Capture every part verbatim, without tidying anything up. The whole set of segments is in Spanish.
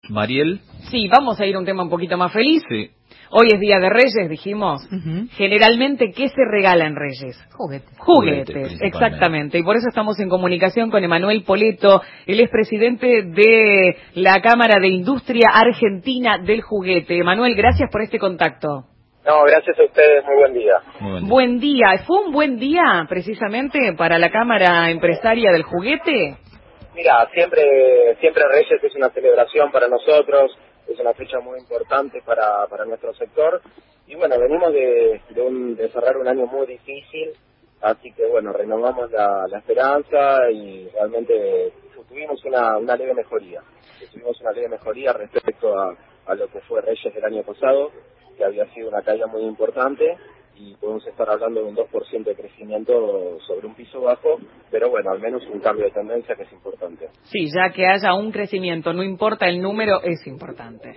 Mariel. Sí, vamos a ir a un tema un poquito más feliz. Sí. Hoy es Día de Reyes, dijimos. Uh-huh. Generalmente, ¿qué se regala en Reyes? Juguetes. Juguetes, Juguetes, exactamente. Y por eso estamos en comunicación con Emanuel Poletto. Él es presidente de la Cámara de Industria Argentina del Juguete. Emanuel, gracias por este contacto. No, gracias a ustedes, muy buen día. Muy buen día. Buen día. ¿Fue un buen día, precisamente, para la Cámara Empresaria del Juguete? Mira, siempre siempre Reyes es una celebración para nosotros, es una fecha muy importante para, para nuestro sector. Y bueno, venimos de, de, un, de cerrar un año muy difícil, así que bueno, renovamos la, la esperanza y realmente tuvimos una, una leve mejoría. Tuvimos una leve mejoría respecto a, a lo que fue Reyes del año pasado, que había sido una caída muy importante, y podemos estar hablando de un dos por ciento de crecimiento sobre un piso bajo, pero bueno, al menos un cambio de tendencia que es importante. Sí, ya que haya un crecimiento, no importa el número, es importante.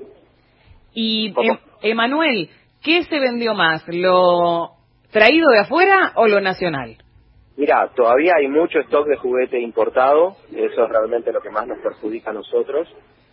Y, em, Emanuel, ¿qué se vendió más, lo traído de afuera o lo nacional? Mira, todavía hay mucho stock de juguete importado, eso es realmente lo que más nos perjudica a nosotros.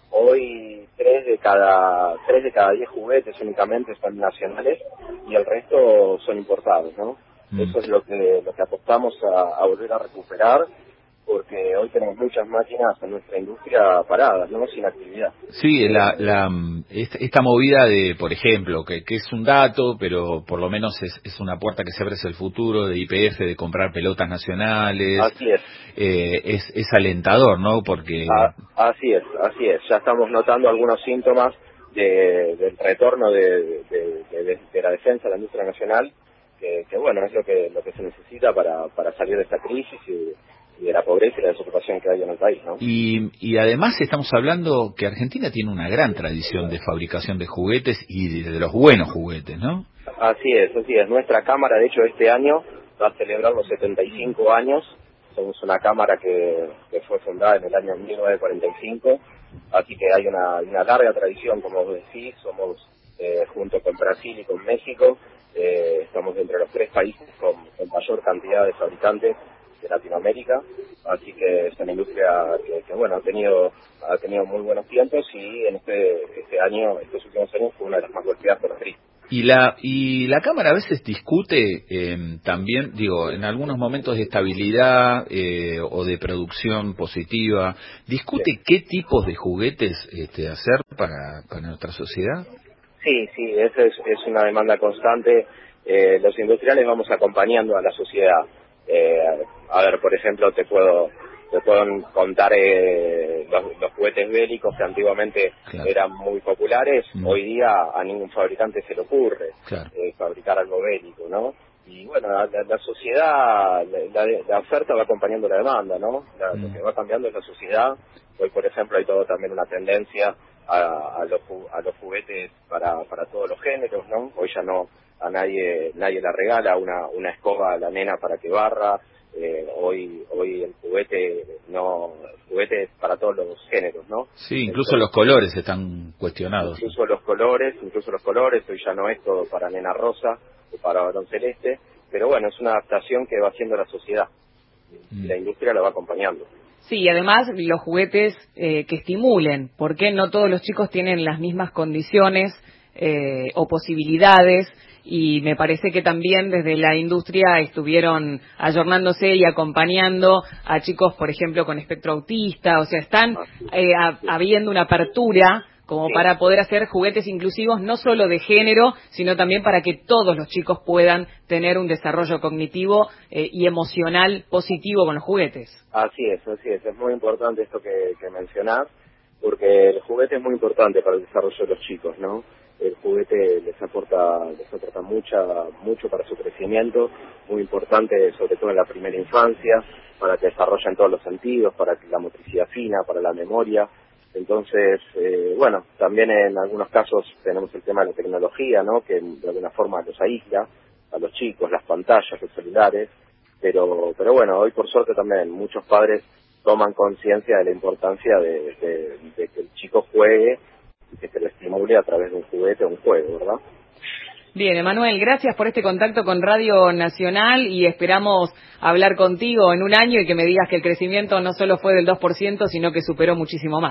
Hoy tres de cada tres de cada diez juguetes únicamente son nacionales y el resto son importados, ¿no? Mm. Eso es lo que lo que apostamos a, a volver a recuperar, porque hoy tenemos muchas máquinas en nuestra industria paradas, ¿no? Sin actividad. Sí, la, la, esta, esta movida de, por ejemplo, que, que es un dato, pero por lo menos es, es una puerta que se abre hacia el futuro de Y P F, de comprar pelotas nacionales. Así es. Eh, es, es alentador, ¿no? Porque... Ah, así es, así es. Ya estamos notando algunos síntomas de, del retorno de, de, de, de la defensa de la industria nacional, que, que bueno, es lo que lo que se necesita para, para salir de esta crisis y y de la pobreza y la desocupación que hay en el país, ¿no? Y, y además estamos hablando que Argentina tiene una gran tradición de fabricación de juguetes y de, de los buenos juguetes, ¿no? Así es, así es. Nuestra cámara, de hecho, este año va a celebrar los setenta y cinco años. Somos una cámara que, que fue fundada en el año mil novecientos cuarenta y cinco, así que hay una, una larga tradición, como vos decís. Somos, eh, junto con Brasil y con México, eh, estamos entre los tres países con, con mayor cantidad de fabricantes de Latinoamérica, así que es una industria que, que bueno ha tenido ha tenido muy buenos tiempos, y en este este año, estos últimos años, fue una de las más golpeadas por la crisis. Y la y la Cámara a veces discute eh, también, digo, en algunos momentos de estabilidad eh, o de producción positiva, discute sí. qué tipos de juguetes este, hacer para, para nuestra sociedad. Sí, sí, esa es, es una demanda constante. Eh, los industriales vamos acompañando a la sociedad. Eh, a ver, por ejemplo, te puedo te puedo contar eh, los, los juguetes bélicos que antiguamente claro. eran muy populares. Mm. Hoy día a ningún fabricante se le ocurre claro. eh, fabricar algo bélico, ¿no? Y bueno, la, la sociedad, la, la oferta va acompañando la demanda, ¿no? La, mm. Lo que va cambiando es la sociedad. Hoy, por ejemplo, hay todo también una tendencia a, a, los, a los juguetes para, para todos los géneros, ¿no? Hoy ya no a nadie nadie le regala una una escoba a la nena para que barra. Eh, hoy hoy el juguete no el juguete es para todos los géneros, ¿no? Sí, incluso Entonces, los colores están cuestionados. Incluso los colores, incluso los colores, hoy ya no es todo para nena rosa o para varón celeste, pero bueno, es una adaptación que va haciendo la sociedad y mm. la industria la va acompañando. Sí, y además los juguetes eh, que estimulen, porque no todos los chicos tienen las mismas condiciones eh, o posibilidades. Y me parece que también desde la industria estuvieron ayornándose y acompañando a chicos, por ejemplo, con espectro autista. O sea, están eh, a, habiendo una apertura como para poder hacer juguetes inclusivos, no solo de género, sino también para que todos los chicos puedan tener un desarrollo cognitivo eh, y emocional positivo con los juguetes. Así es, así es. Es muy importante esto que, que mencionás, porque el juguete es muy importante para el desarrollo de los chicos, ¿no? El juguete les aporta les aporta mucha mucho para su crecimiento, muy importante sobre todo en la primera infancia, para que desarrollen todos los sentidos, para que la motricidad fina, para la memoria. Entonces, eh, bueno, también en algunos casos tenemos el tema de la tecnología, ¿no? Que de alguna forma los aísla a los chicos, las pantallas, los celulares, pero pero bueno, hoy por suerte también muchos padres toman conciencia de la importancia de, de, de que el chico juegue, que se lo estimule a través de un juguete o un juego, ¿verdad? Bien, Emanuel, gracias por este contacto con Radio Nacional y esperamos hablar contigo en un año y que me digas que el crecimiento no solo fue del dos por ciento, sino que superó muchísimo más.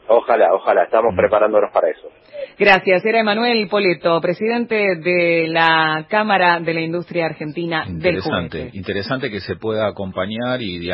Ojalá, ojalá, estamos preparándonos para eso. Gracias. Era Emanuel Poletto, presidente de la Cámara de la Industria Argentina del Juguete. Interesante, interesante que se pueda acompañar y